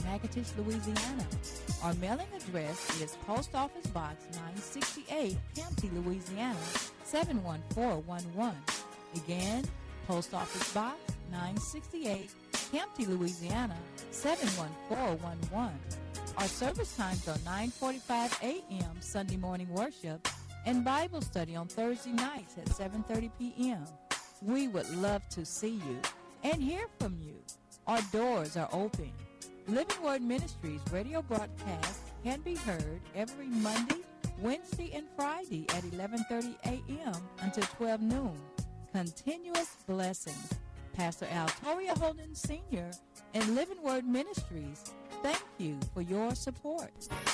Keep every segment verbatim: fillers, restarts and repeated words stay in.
Natchitoches, Louisiana. Our mailing address is Post Office Box nine sixty-eight, Campty, Louisiana, seven one four one one. Again, Post Office Box nine sixty-eight, Campty, Louisiana, seven one four one one. Our service times are nine forty-five a.m. Sunday morning worship and Bible study on Thursday nights at seven thirty p.m. We would love to see you and hear from you. Our doors are open. Living Word Ministries radio broadcast can be heard every Monday, Wednesday, and Friday at eleven thirty a.m. until twelve noon. Continuous blessings. Pastor Al Toria Holden Senior and Living Word Ministries, thank you for your support.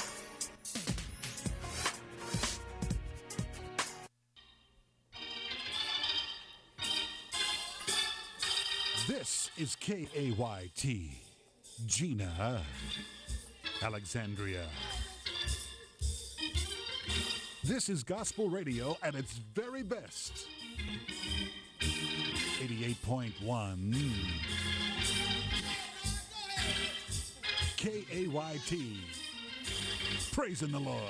This is K A Y T, Gina, Alexandria. This is gospel radio at its very best. eighty-eight point one K A Y T, praising the Lord.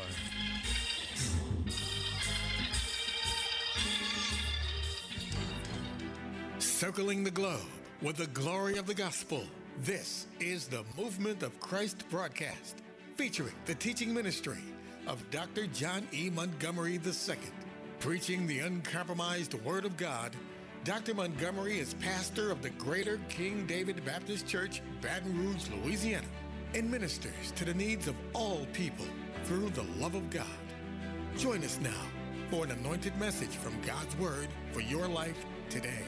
Circling the globe with the glory of the gospel. This is the Movement of Christ broadcast, featuring the teaching ministry of Doctor John E. Montgomery the Second. Preaching the uncompromised Word of God, Doctor Montgomery is pastor of the Greater King David Baptist Church, Baton Rouge, Louisiana, and ministers to the needs of all people through the love of God. Join us now for an anointed message from God's Word for your life today.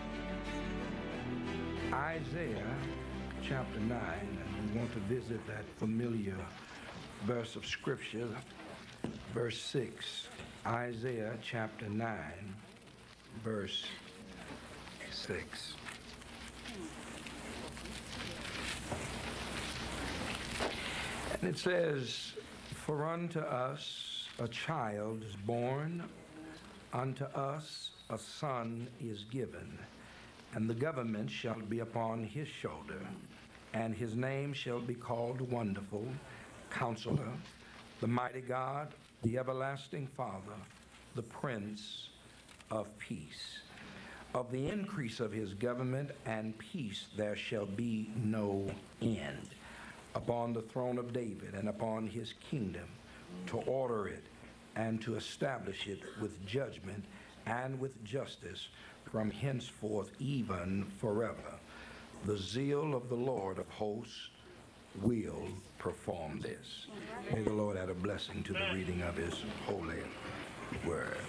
Isaiah chapter nine, and we want to visit that familiar verse of Scripture, verse six. Isaiah chapter nine, verse six. And it says, "For unto us a child is born, unto us a son is given, and the government shall be upon his shoulder, and his name shall be called Wonderful, Counselor, the Mighty God, the Everlasting Father, the Prince of Peace. Of the increase of his government and peace there shall be no end, upon the throne of David and upon his kingdom, to order it and to establish it with judgment and with justice from henceforth even forever. The zeal of the Lord of hosts will perform this." May the Lord add a blessing to the reading of his holy word.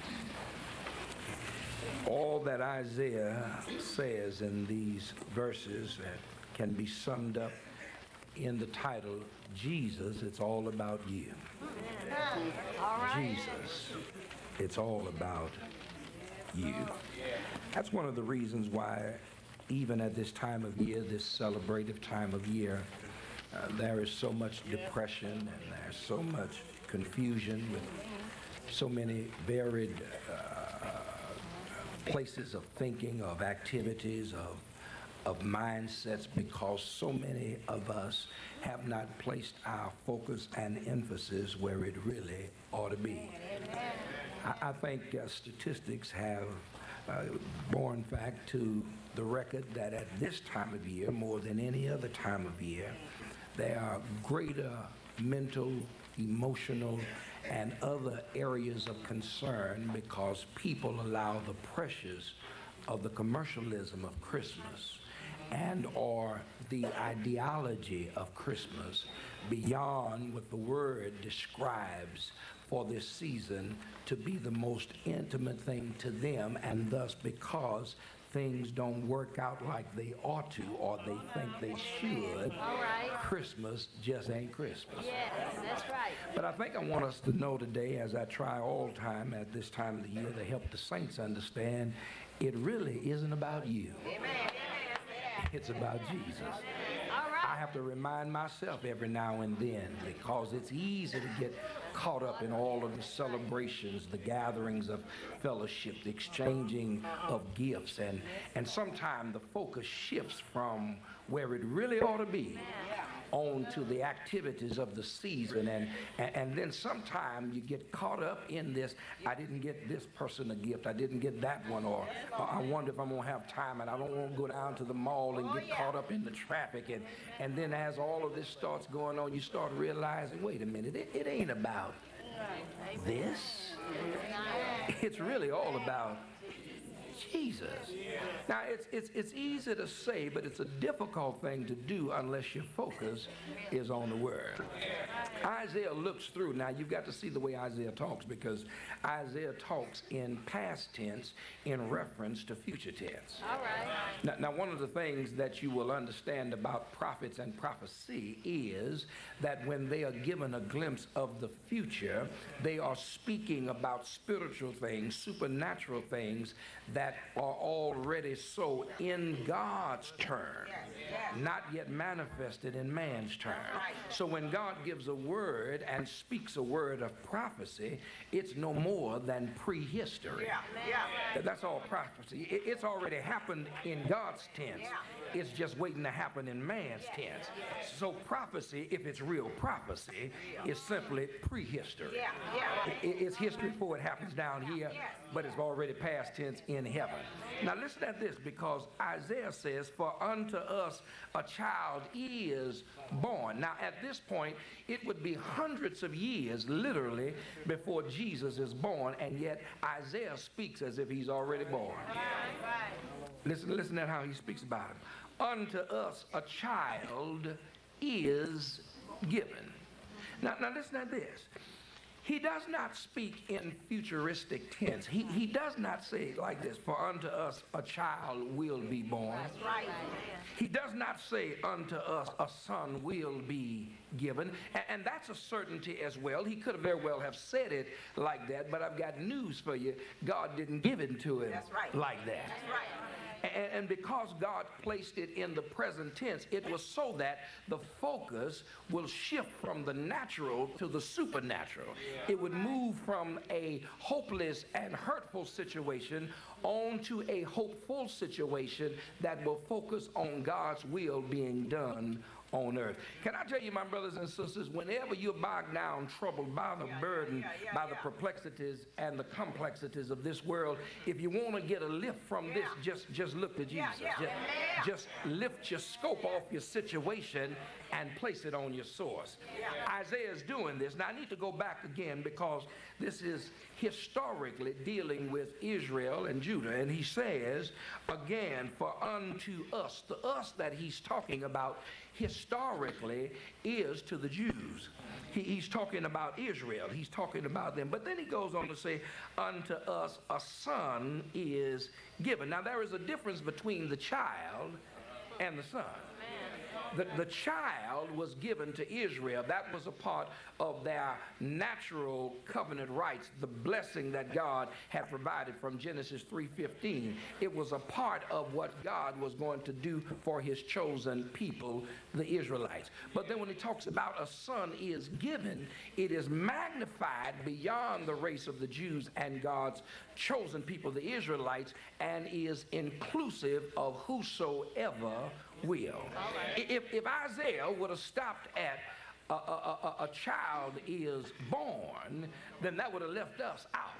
All that Isaiah says in these verses that can be summed up in the title, Jesus, it's all about you. All right. Jesus, it's all about you. That's one of the reasons why, even at this time of year, this celebrative time of year, uh, there is so much depression and there's so much confusion with so many varied uh, places of thinking, of activities, of of mindsets, because so many of us have not placed our focus and emphasis where it really ought to be. I, I think uh, statistics have uh, borne fact to the record that at this time of year, more than any other time of year, there are greater mental, emotional, and other areas of concern because people allow the pressures of the commercialism of Christmas and or the ideology of Christmas beyond what the word describes for this season to be the most intimate thing to them, and thus because things don't work out like they ought to or they think they should, All right. Christmas just ain't Christmas. Yes, that's right. But I think I want us to know today, as I try all time at this time of the year to help the saints understand, it really isn't about you. Amen. It's about Jesus. All right. I have to remind myself every now and then, because it's easy to get caught up in all of the celebrations, the gatherings of fellowship, the exchanging of gifts, and, and sometimes the focus shifts from where it really ought to be on to the activities of the season. And, and, and then sometimes you get caught up in this. I didn't get this person a gift. I didn't get that one. Or, or I wonder if I'm going to have time, and I don't want to go down to the mall and get caught up in the traffic. And, and then as all of this starts going on, you start realizing, wait a minute, it, it ain't about this. It's really all about Jesus. Now, it's, it's, it's easy to say, but it's a difficult thing to do unless your focus is on the Word. Isaiah looks through. Now, you've got to see the way Isaiah talks, because Isaiah talks in past tense in reference to future tense. All right. Now, now, one of the things that you will understand about prophets and prophecy is that when they are given a glimpse of the future, they are speaking about spiritual things, supernatural things that are already so in God's term, not yet manifested in man's term. So when God gives a word and speaks a word of prophecy, it's no more than prehistory. That's all prophecy. It's already happened in God's tense. It's just waiting to happen in man's tense. So prophecy, if it's real prophecy, is simply prehistory. It's history before it happens down here, but it's already past tense in heaven. Now listen at this, because Isaiah says, for unto us a child is born. Now at this point, it would be hundreds of years, literally, before Jesus is born, and yet Isaiah speaks as if he's already born. Listen, listen at how he speaks about him. Unto us a child is given. Now, now listen at this. He does not speak in futuristic tense. He, he does not say it like this, for unto us a child will be born. That's right. He does not say unto us a son will be given. And, and that's a certainty as well. He could have very well have said it like that, but I've got news for you. God didn't give it to him That's right. like that. That's right. And, and because God placed it in the present tense, it was so that the focus will shift from the natural to the supernatural. Yeah. It would move from a hopeless and hurtful situation on to a hopeful situation that will focus on God's will being done on earth. Can I tell you, my brothers and sisters, whenever you're bogged down, troubled by the burden, by the perplexities and the complexities of this world, if you want to get a lift from this, just, just look to Jesus. Just, just lift your scope off your situation and place it on your source. Isaiah is doing this. Now, I need to go back again, because this is historically dealing with Israel and Judah. And he says, again, for unto us, the us that he's talking about historically is to the Jews. He, he's talking about Israel. He's talking about them. But then he goes on to say, unto us a son is given. Now, there is a difference between the child and the son. The, the child was given to Israel. That was a part of their natural covenant rights, the blessing that God had provided from Genesis three fifteen. It was a part of what God was going to do for his chosen people, the Israelites. But then when he talks about a son is given, it is magnified beyond the race of the Jews and God's chosen people, the Israelites, and is inclusive of whosoever will. If, if Isaiah would have stopped at a, a, a, a child is born, then that would have left us out.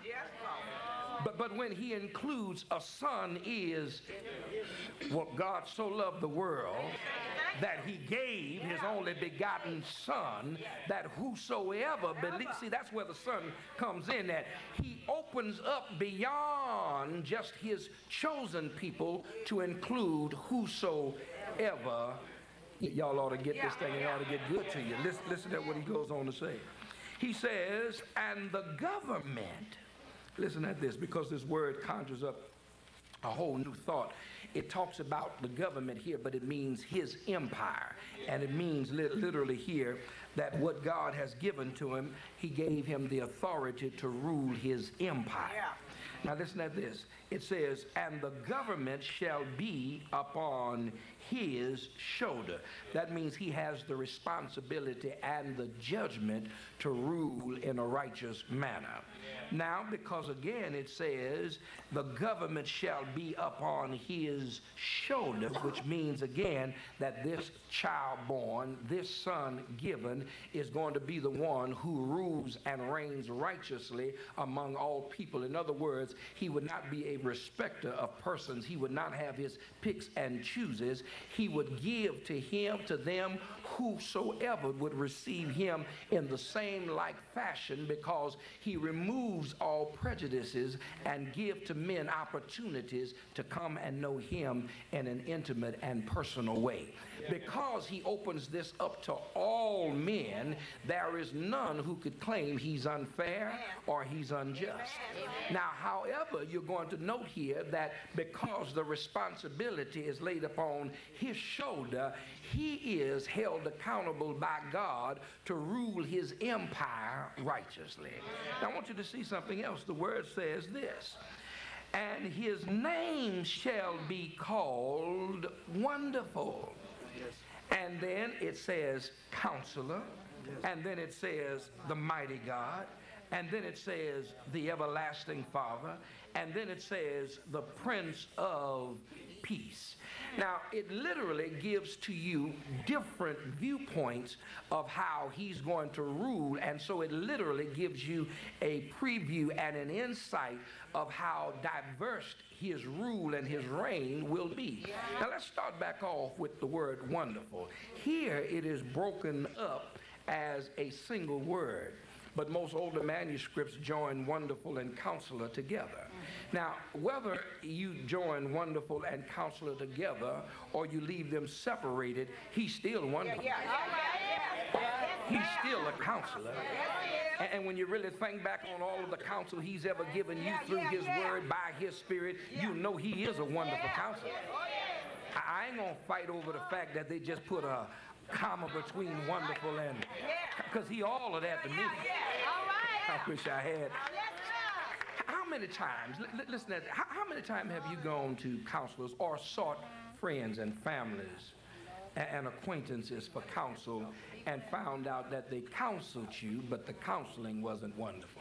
But, but when he includes a son is, well, God so loved the world that he gave his only begotten son, that whosoever believes, see, that's where the son comes in, that he opens up beyond just his chosen people to include whosoever. Y'all ought to get this thing, and it ought to get good to you. Listen, listen to what he goes on to say. He says, and the government, listen at this, because this word conjures up a whole new thought. It talks about the government here, but it means his empire. And it means li- literally here that what God has given to him, he gave him the authority to rule his empire. Now listen at this. It says, and the government shall be upon his shoulder. That means he has the responsibility and the judgment to rule in a righteous manner. Now, because again it says the government shall be upon his shoulder, which means again that this child born, this son given, is going to be the one who rules and reigns righteously among all people. In other words, he would not be a respecter of persons. He would not have his picks and chooses. He would give to him, to them, whosoever would receive him in the same like fashion, because he removes all prejudices and give to men opportunities to come and know him in an intimate and personal way. Because he opens this up to all men, there is none who could claim he's unfair or he's unjust. Now, however, you're going to note here that because the responsibility is laid upon his shoulder, he is held accountable by God to rule his empire righteously. Now, I want you to see something else. The word says this: and his name shall be called Wonderful. And then it says Counselor, and then it says the Mighty God, and then it says the Everlasting Father, and then it says the Prince of Peace. Now, it literally gives to you different viewpoints of how he's going to rule, and so it literally gives you a preview and an insight of how diverse his rule and his reign will be. Now, let's start back off with the word wonderful. Here it is broken up as a single word, but most older manuscripts join wonderful and counselor together. Now, whether you join wonderful and counselor together or you leave them separated, he's still wonderful. He's still a counselor. And, and when you really think back on all of the counsel he's ever given you through his word, by his spirit, you know he is a wonderful counselor. I, I ain't going to fight over the fact that they just put a comma between wonderful and, because he all of that to me. I wish I had. How many times, l- listen, at, how, how many times have you gone to counselors or sought friends and families and, and acquaintances for counsel and found out that they counseled you, but the counseling wasn't wonderful?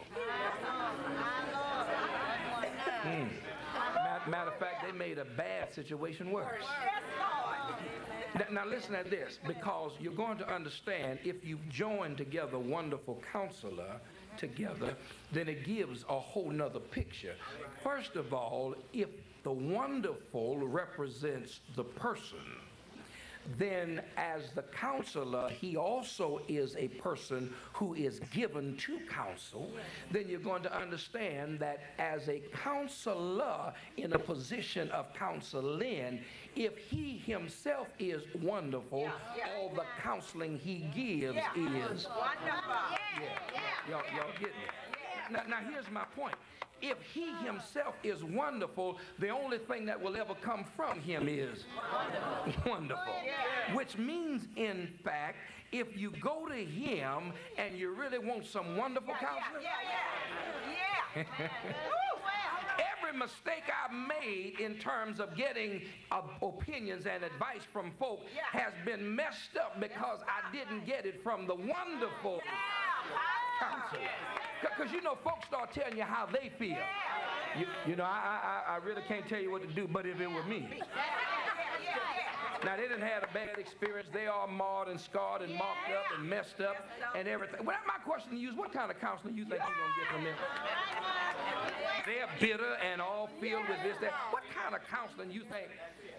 Mm. Matter, matter of fact, they made a bad situation worse. Now, now listen at this, because you're going to understand, if you join together wonderful counselor together, then it gives a whole nother picture. First of all, if the wonderful represents the person, then as the counselor, he also is a person who is given to counsel. Then you're going to understand that as a counselor in a position of counseling, if he himself is wonderful, yeah, yeah. all the counseling he gives yeah. is wonderful. Yeah, yeah. Y'all, y'all getting it? Now, now here's my point. If he himself is wonderful, the only thing that will ever come from him is wonderful. wonderful. Yeah. Which means, in fact, if you go to him and you really want some wonderful yeah, counseling, yeah, yeah, yeah. yeah. Every mistake I've made in terms of getting uh, opinions and advice from folk yeah. has been messed up because I didn't get it from the wonderful yeah. counselor. Because, you know, folks start telling you how they feel. You, you know, I, I, I really can't tell you what to do, but if it were me. Now, they didn't have a bad experience. They are marred and scarred and mocked up and messed up and everything. Well, my question to you is, what kind of counseling you think you're going to get from them? They're bitter and all filled with this, that. What kind of counseling you think?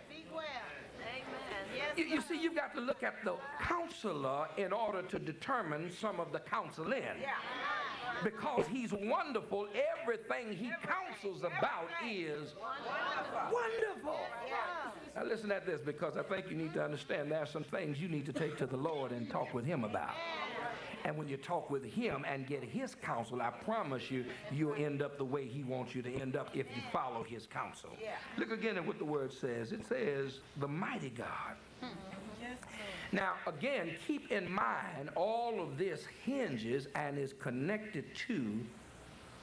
You, you see, you've got to look at the counselor in order to determine some of the counseling. Because he's wonderful, everything he counsels about is wonderful. Now listen at this, because I think you need to understand there are some things you need to take to the Lord and talk with him about. And when you talk with him and get his counsel, I promise you, you'll end up the way he wants you to end up if you follow his counsel. Look again at what the word says. It says, the mighty God. Now, again, keep in mind, all of this hinges and is connected to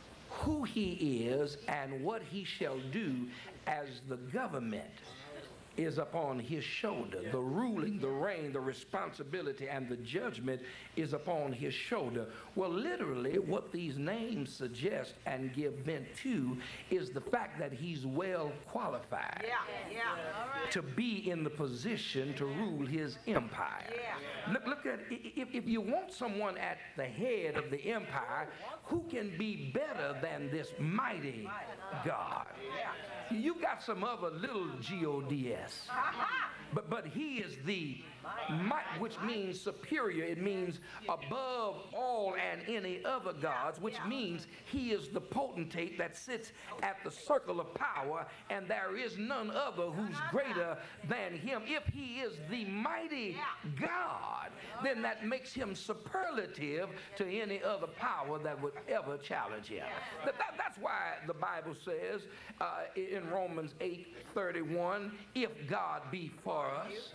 who he is and what he shall do as the government is upon his shoulder. The ruling, the reign, the responsibility, and the judgment is upon his shoulder. Well, literally, what these names suggest and give vent to is the fact that he's well qualified Yeah, yeah. All right. to be in the position to rule his empire. Yeah. Look, look at, if, if you want someone at the head of the empire, who can be better than this mighty God? You got some other little G O D S, but but he is the might, which means superior. It means above all and any other gods, which means he is the potentate that sits at the circle of power, and there is none other who's greater than him. If he is the mighty God, then that makes him superlative to any other power that would ever challenge him. That, that, that's why the Bible says uh, in Romans eight thirty-one, if God be for us,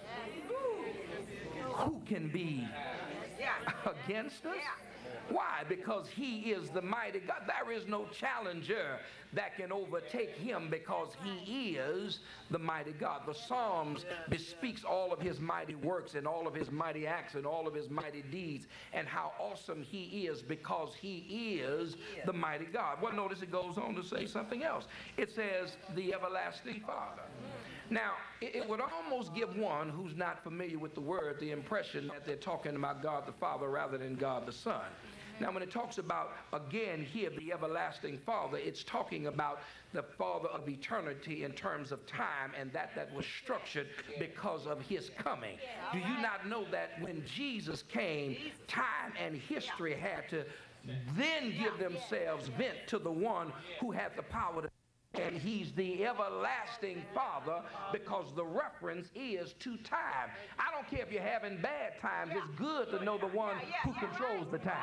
who can be against us? Why? Because he is the mighty God. There is no challenger that can overtake him because he is the mighty God. The Psalms bespeaks all of his mighty works and all of his mighty acts and all of his mighty deeds and how awesome he is because he is the mighty God. Well, notice it goes on to say something else. It says the everlasting Father. Now, it, it would almost give one who's not familiar with the word the impression that they're talking about God the Father rather than God the Son. Now, when it talks about, again, here, the everlasting Father, it's talking about the Father of eternity in terms of time and that that was structured because of his coming. Do you not know that when Jesus came, time and history had to then give themselves vent to the one who had the power to, and he's the everlasting Father because the reference is to time. I don't care if you're having bad times. It's good to know the one who controls the time.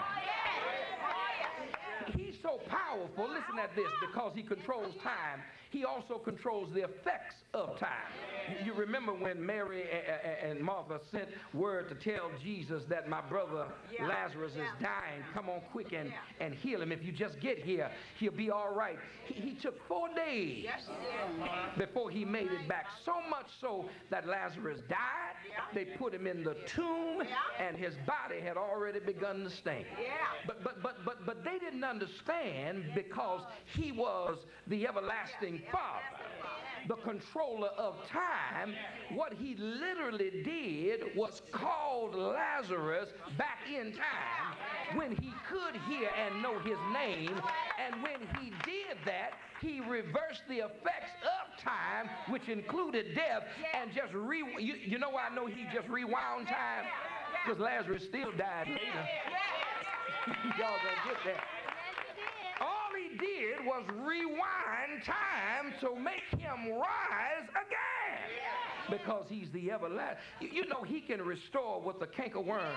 He's so powerful, listen at this, because he controls time, he also controls the effects of time. You remember when Mary and Martha sent word to tell Jesus that my brother Lazarus is dying, come on quick and, and heal him. If you just get here, he'll be all right. He, he took four days before he made it back, so much so that Lazarus died. They put him in the tomb and his body had already begun to stink. But, but, but, but, but they didn't understand because he was the everlasting Father, the controller of time. What he literally did was called Lazarus back in time when he could hear and know his name. And when he did that, he reversed the effects of time, which included death, and just re you, you know why I know he just rewound time? Because Lazarus still died later. Y'all gonna get that. All he did was rewind time to make him rise again. Because he's the everlasting. You, you know he can restore what the cankerworm.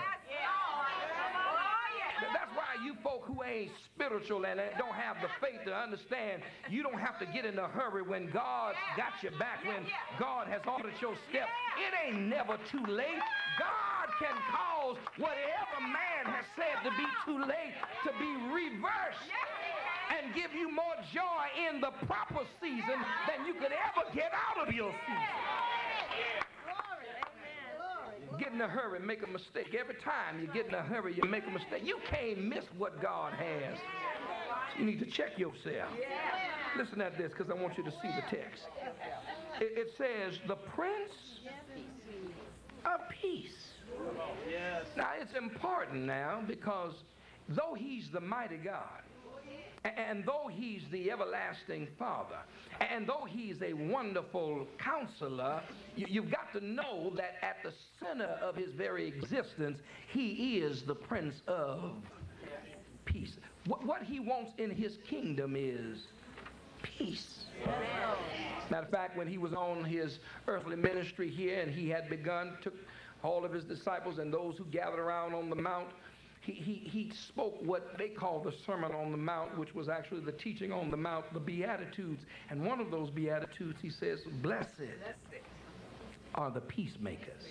That's why you folk who ain't spiritual and don't have the faith to understand, you don't have to get in a hurry when God got your back, when God has ordered your steps. It ain't never too late. God can cause whatever man has said to be too late to be reversed and give you more joy in the proper season than you could ever get out of your season. Get in a hurry, make a mistake. Every time you get in a hurry, you make a mistake. You can't miss what God has. You need to check yourself. Listen at this because I want you to see the text. It, it says, the Prince of Peace. Now, it's important now because though he's the mighty God, and though he's the everlasting Father, and though he's a wonderful counselor, you, you've got to know that at the center of his very existence, he is the Prince of Peace. What, what he wants in his kingdom is peace. Matter of fact, when he was on his earthly ministry here and he had begun, took all of his disciples and those who gathered around on the mount, He, he, he spoke what they call the Sermon on the Mount, which was actually the teaching on the Mount, the Beatitudes. And one of those Beatitudes, he says, blessed are the peacemakers.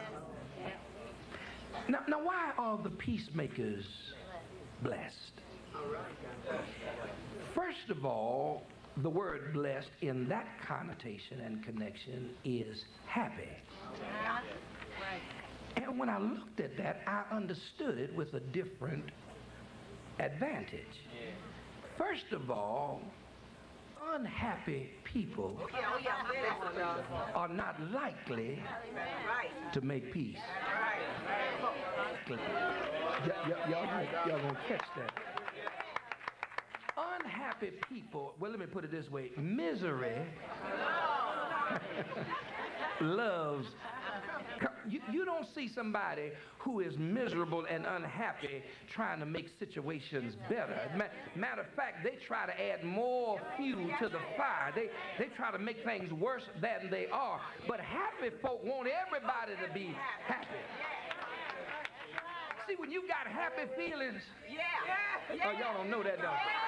Now, now why are the peacemakers blessed? First of all, the word blessed in that connotation and connection is happy. And when I looked at that, I understood it with a different advantage. First of all, unhappy people are not likely to make peace. Y- y- y'all, y'all gonna catch that. Unhappy people, well, let me put it this way, misery loves. You, you don't see somebody who is miserable and unhappy trying to make situations better. Matter of fact, they try to add more fuel to the fire. They, they try to make things worse than they are. But happy folk want everybody to be happy. See, when you got happy feelings, yeah. Oh, y'all don't know that, don't you?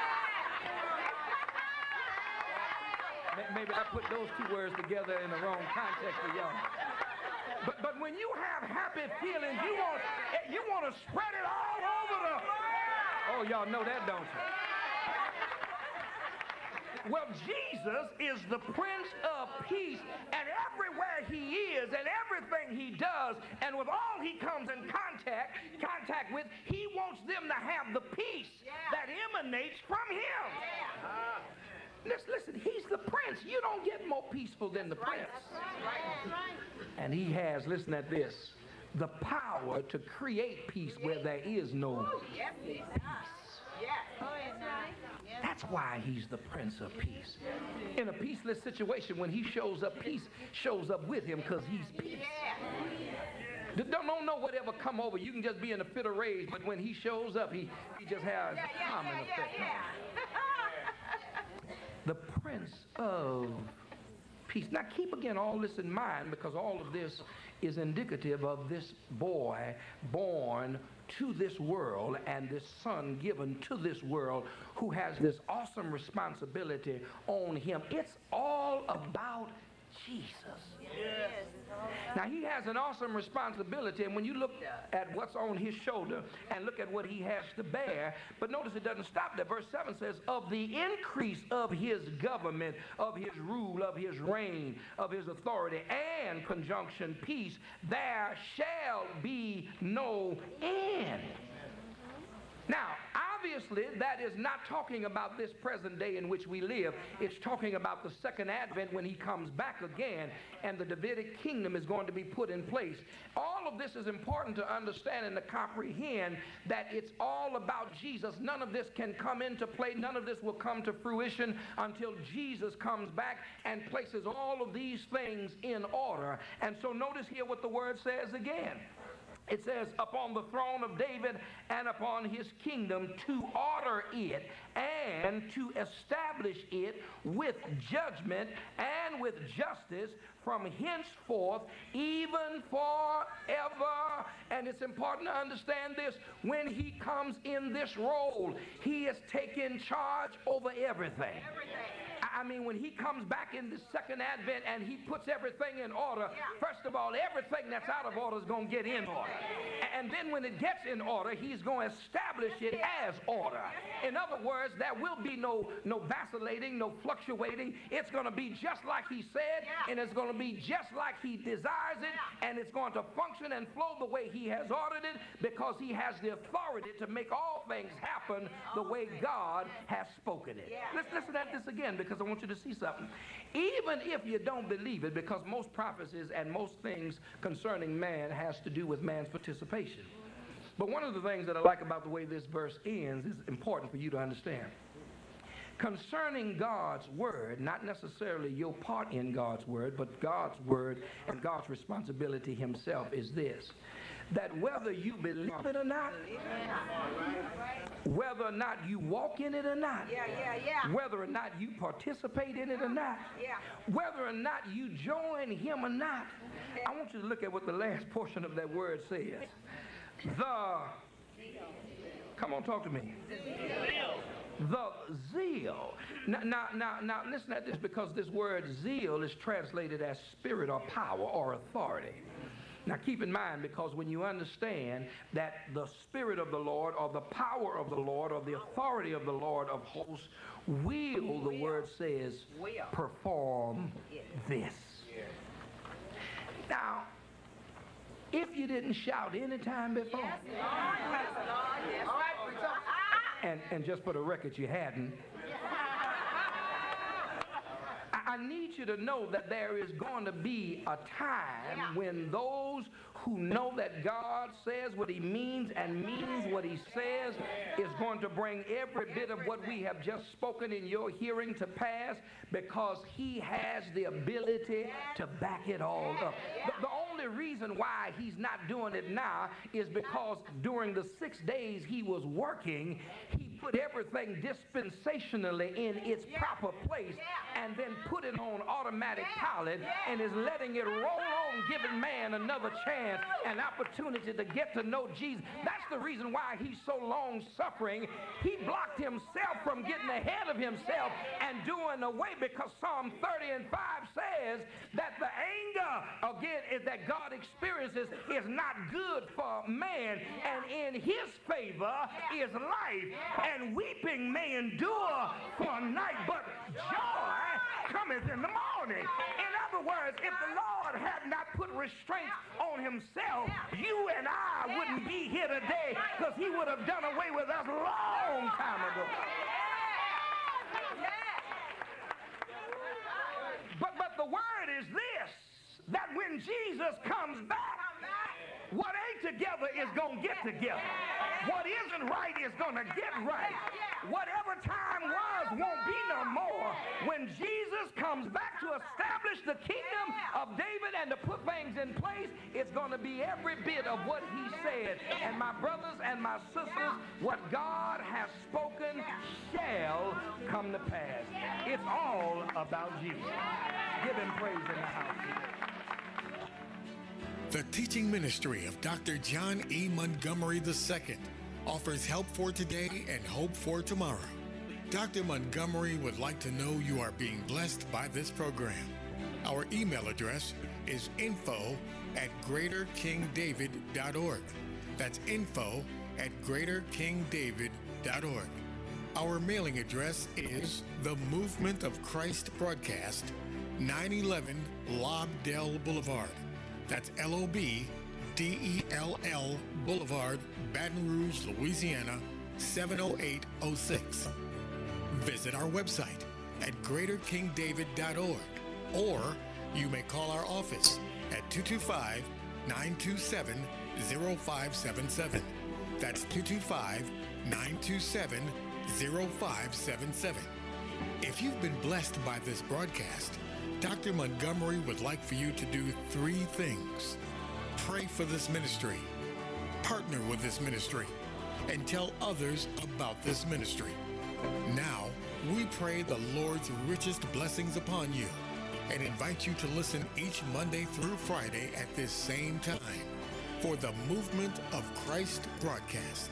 Maybe I put those two words together in the wrong context for y'all. But, but when you have happy feelings, you want, you want to spread it all over the... Oh, y'all know that, don't you? Well, Jesus is the Prince of Peace, and everywhere he is and everything he does and with all he comes in contact, contact with, he wants them to have the peace that emanates from him. Listen, listen, he's the prince. You don't get more peaceful than the prince. And he has, listen at this, the power to create peace where there is no peace. That's why he's the Prince of Peace. In a peaceless situation, when he shows up, peace shows up with him because he's peace. Don't, don't know whatever come over. You can just be in a fit of rage, but when he shows up, he, he just has a common effect. The Prince of Peace. Now keep again all this in mind, because all of this is indicative of this boy born to this world and this son given to this world who has this awesome responsibility on him. It's all about Jesus. Yes. Now he has an awesome responsibility, and when you look at what's on his shoulder and look at what he has to bear, but notice it doesn't stop there. Verse seven says, of the increase of his government, of his rule, of his reign, of his authority, and conjunction peace, there shall be no end. Now, obviously, that is not talking about this present day in which we live. It's talking about the second advent when he comes back again and the Davidic kingdom is going to be put in place. All of this is important to understand and to comprehend that it's all about Jesus. None of this can come into play. None of this will come to fruition until Jesus comes back and places all of these things in order. And so notice here what the word says again. It says, upon the throne of David and upon his kingdom, to order it and to establish it with judgment and with justice from henceforth, even forever. And it's important to understand this. When he comes in this role, he is taking charge over everything. Everything. I mean, when he comes back in the second advent and he puts everything in order, first of all, everything that's out of order is going to get in order. And then when it gets in order, he's going to establish it as order. In other words, there will be no, no vacillating, no fluctuating. It's going to be just like he said, and it's going to be just like he desires it, and it's going to function and flow the way he has ordered it, because he has the authority to make all things happen the way God has spoken it. Let's listen at this again, because I want you to see something. Even if you don't believe it, because most prophecies and most things concerning man has to do with man's participation. But one of the things that I like about the way this verse ends is important for you to understand. Concerning God's word, not necessarily your part in God's word, but God's word and God's responsibility himself is this: that whether you believe it or not, whether or not you walk in it or not, yeah, yeah, yeah. whether or not you participate in it or not, yeah. whether or not you join him or not, I want you to look at what the last portion of that word says. The, come on, talk to me. The zeal. Now, now, now, now, listen at this, because this word zeal is translated as spirit or power or authority. Now keep in mind, because when you understand that the Spirit of the Lord or the power of the Lord or the authority of the Lord of hosts will, the word says, perform this. Now, if you didn't shout any time before, Yes, Lord. Yes, Lord. Yes, Lord. and, and just for the record, you hadn't, I need you to know that there is going to be a time when those who know that God says what he means and means what he says is going to bring every bit of what we have just spoken in your hearing to pass, because he has the ability to back it all up. The, the only reason why he's not doing it now is because during the six days he was working, he put everything dispensationally in its proper place and then put it on automatic pilot and is letting it roll on, giving man another chance, an opportunity to get to know Jesus. That's the reason why he's so long suffering. He blocked himself from getting ahead of himself and doing away, because Psalm thirty and five says that the anger, again, is that God experiences is not good for man, and in his favor is life, and weeping may endure for a night, but joy cometh in the morning. In other words, if the Lord had not put restraints on himself, you and I wouldn't be here today, because he would have done away with us a long time ago. But, but the word is this, that when Jesus comes back, what ain't together is going to get together. What isn't right is going to get right. Whatever time was won't be no more. When Jesus comes back to establish the kingdom of David and to put things in place, it's going to be every bit of what he said. And my brothers and my sisters, what God has spoken shall come to pass. It's all about Jesus. Give him praise in the house today. The teaching ministry of Doctor John E. Montgomery the Second offers help for today and hope for tomorrow. Doctor Montgomery would like to know you are being blessed by this program. Our email address is info at greater king david dot org. That's info at greater king david dot org. Our mailing address is The Movement of Christ Broadcast, nine eleven Lobdell Boulevard. That's L O B D E L L Boulevard, Baton Rouge, Louisiana, seven oh eight oh six. Visit our website at greater king david dot org, or you may call our office at two two five, nine two seven, zero five seven seven. That's two two five, nine two seven, zero five seven seven. If you've been blessed by this broadcast, Doctor Montgomery would like for you to do three things. Pray for this ministry, partner with this ministry, and tell others about this ministry. Now, we pray the Lord's richest blessings upon you and invite you to listen each Monday through Friday at this same time for the Movement of Christ broadcast.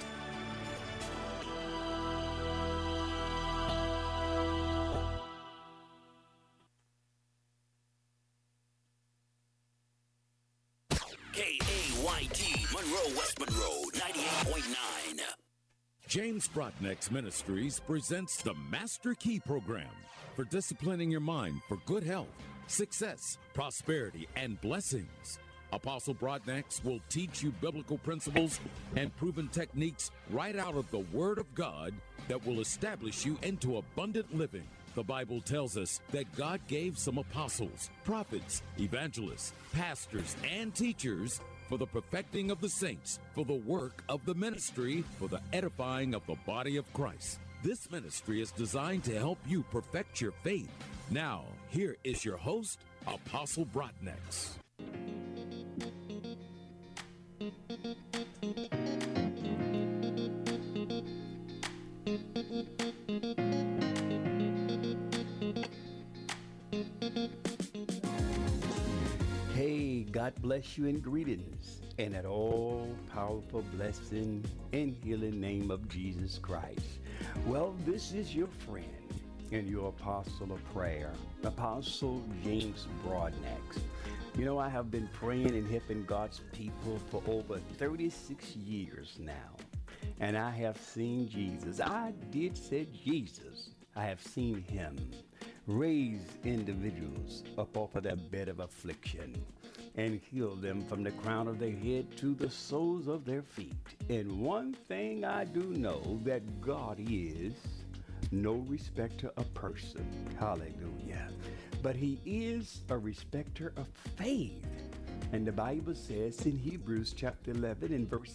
K A Y T, Monroe, West Monroe, ninety-eight point nine. James Brotnick's Ministries presents the Master Key Program for disciplining your mind for good health, success, prosperity, and blessings. Apostle Brotnick will teach you biblical principles and proven techniques right out of the Word of God that will establish you into abundant living. The Bible tells us that God gave some apostles, prophets, evangelists, pastors, and teachers for the perfecting of the saints, for the work of the ministry, for the edifying of the body of Christ. This ministry is designed to help you perfect your faith. Now, here is your host, Apostle Brotnick. Hey, God bless you and greetings, and an all-powerful blessing and healing name of Jesus Christ. Well, this is your friend and your apostle of prayer, Apostle James Brotnick. You know, I have been praying and helping God's people for over thirty-six years now. And I have seen Jesus. I did say Jesus. I have seen him raise individuals up off of their bed of affliction and heal them from the crown of their head to the soles of their feet. And one thing I do know, that God is no respecter of person. Hallelujah. But he is a respecter of faith. And the Bible says in Hebrews chapter eleven and verse